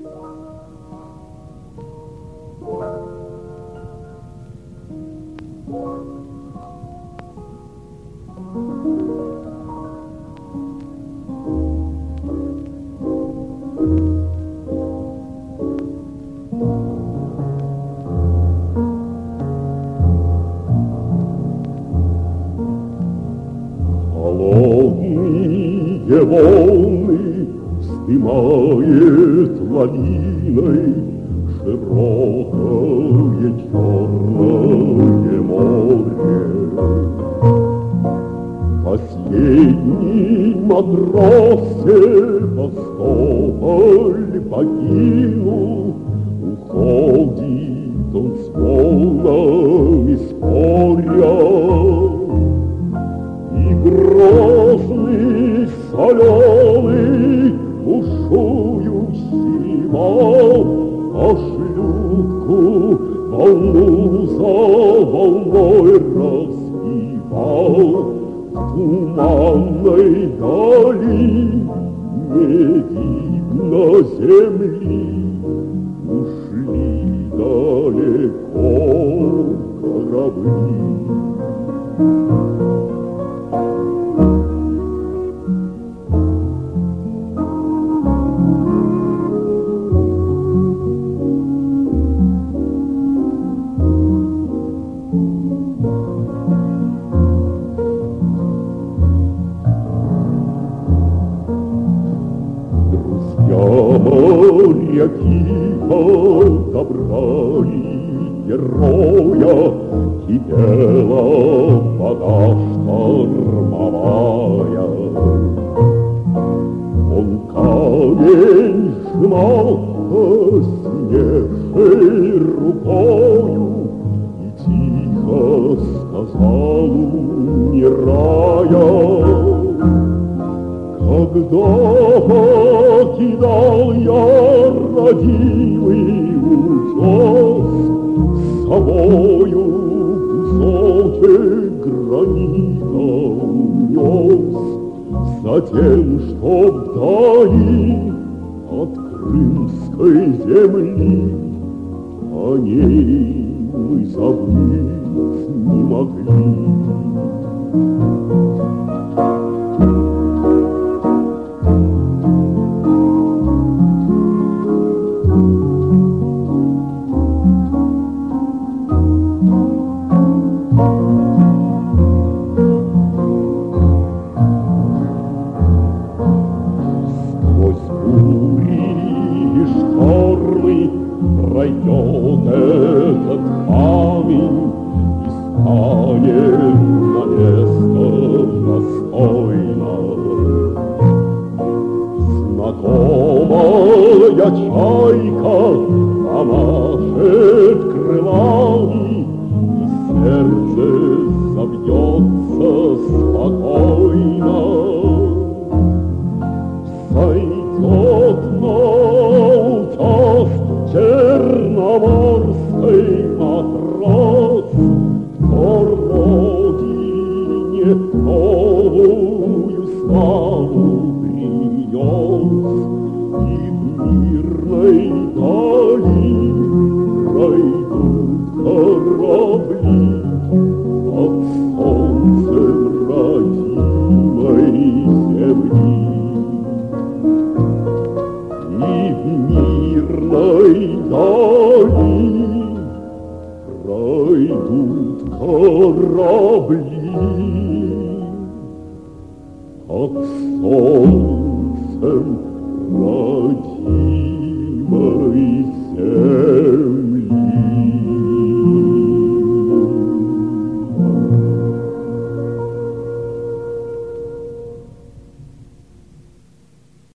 Холодные волны вздымает лавиной широкое черное море. Последний матрос Севастополь покинул, уходит он с волнами споря. И грозный, соленый, бушующего, а шлюпку волну за волной разбивал. В туманной дали не видно земли, ушли далеко корабли. Моря тихо добрали героя, кипела вода штормовая. Он камень сжимал посиневшей рукою и тихо сказал, умирая: когда покидал я родимый утес, с собою кусочек гранита унес, затем, чтоб вдали от крымской земли о ней мы забыть не могли. Пройдет этот камень и станет на место достойно. Знакомая чайка помашет крылами, и сердце забьется спокойно. Сойдет на участок черноморской матрос, кто родине новую славу принес, и в мирной дали пройдут корабли под солнцем родимой земли. И в мирной дали пройдут корабли под солнцем родимой земли.